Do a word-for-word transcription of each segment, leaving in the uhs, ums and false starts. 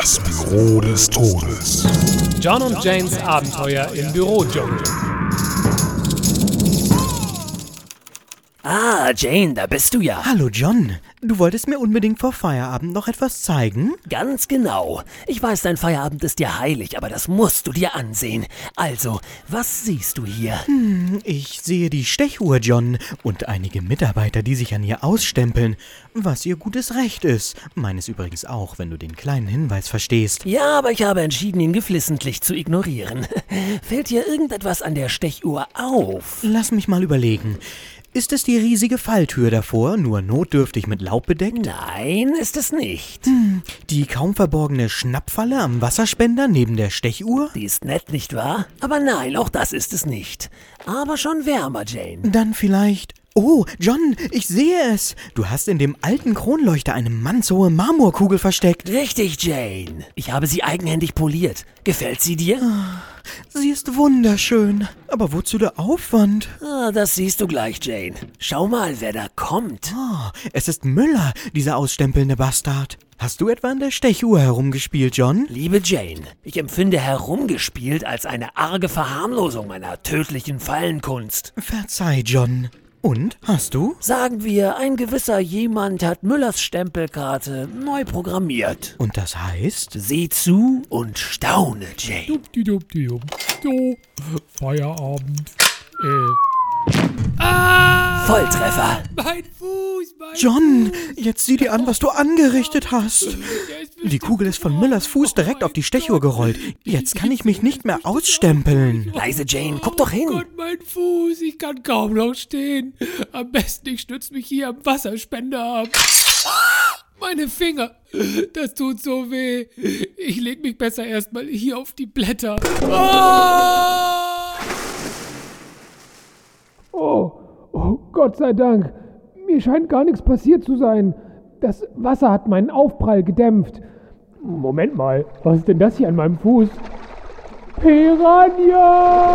Das Büro des Todes. John und Janes Abenteuer im Bürodschungel. Ah, Jane, da bist du ja. Hallo John, du wolltest mir unbedingt vor Feierabend noch etwas zeigen? Ganz genau. Ich weiß, dein Feierabend ist dir heilig, aber das musst du dir ansehen. Also, was siehst du hier? Hm, ich sehe die Stechuhr, John, und einige Mitarbeiter, die sich an ihr ausstempeln, was ihr gutes Recht ist. Meines übrigens auch, wenn du den kleinen Hinweis verstehst. Ja, aber ich habe entschieden, ihn geflissentlich zu ignorieren. Fällt dir irgendetwas an der Stechuhr auf? Lass mich mal überlegen. Ist es die riesige Falltür davor, nur notdürftig mit Laub bedeckt? Nein, ist es nicht. Hm, die kaum verborgene Schnappfalle am Wasserspender neben der Stechuhr? Die ist nett, nicht wahr? Aber nein, auch das ist es nicht. Aber schon wärmer, Jane. Dann vielleicht... Oh, John, ich sehe es. Du hast in dem alten Kronleuchter eine mannshohe Marmorkugel versteckt. Richtig, Jane. Ich habe sie eigenhändig poliert. Gefällt sie dir? Sie ist wunderschön. Aber wozu der Aufwand? Ah, das siehst du gleich, Jane. Schau mal, wer da kommt. Oh, es ist Müller, dieser ausstempelnde Bastard. Hast du etwa an der Stechuhr herumgespielt, John? Liebe Jane, ich empfinde herumgespielt als eine arge Verharmlosung meiner tödlichen Fallenkunst. Verzeih, John. Und, hast du? Sagen wir, ein gewisser jemand hat Müllers Stempelkarte neu programmiert. Und das heißt? Sieh zu und staune, Jane. Dupdi-dupdi-dum. So, Feierabend. Äh. Ah! Volltreffer. Mein Fuß, mein John, jetzt sieh dir an, was du angerichtet hast. Die Kugel ist von Müllers Fuß direkt auf die Stechuhr gerollt. Jetzt kann ich mich nicht mehr ausstempeln. Leise, Jane, guck doch hin. Oh Gott, mein Fuß, ich kann kaum noch stehen. Am besten, ich stütze mich hier am Wasserspender ab. Meine Finger, das tut so weh. Ich leg mich besser erstmal hier auf die Blätter. Oh, oh, Gott sei Dank. Mir scheint gar nichts passiert zu sein. Das Wasser hat meinen Aufprall gedämpft. Moment mal, was ist denn das hier an meinem Fuß? Piranha!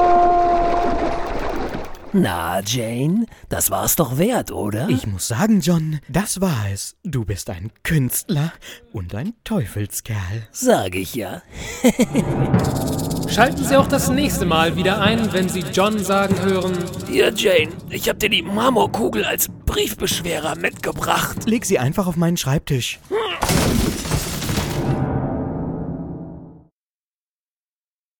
Na, Jane, das war's doch wert, oder? Ich muss sagen, John, das war es. Du bist ein Künstler und ein Teufelskerl. Sag ich ja. Schalten Sie auch das nächste Mal wieder ein, wenn Sie John sagen hören: Hier, Jane, ich hab dir die Marmorkugel als Briefbeschwerer mitgebracht. Leg sie einfach auf meinen Schreibtisch. Hm.